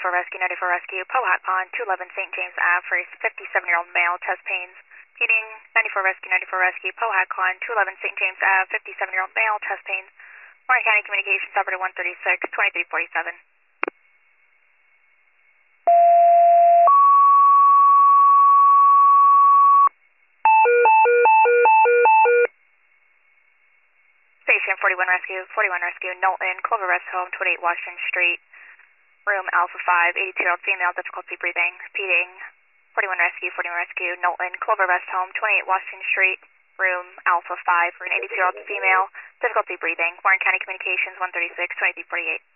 94 Rescue, 94 Rescue, Pohat Pond, 211 St. James Ave for a 57-year-old male, chest pains. Meeting 94 Rescue, 94 Rescue, Pohat Pond, 211 St. James Ave, 57-year-old male, chest pains. Warren County Communications, operator 136, 2347. Station 41 Rescue, Knowlton, Clover Rest Home, 28 Washington Street, room Alpha 5, 82-year-old female, difficulty breathing. Repeating, 41 Rescue, Knowlton, Clover Rest Home, 28 Washington Street, room Alpha 5, for an 82-year-old female, difficulty breathing. Warren County Communications, 136, 2348.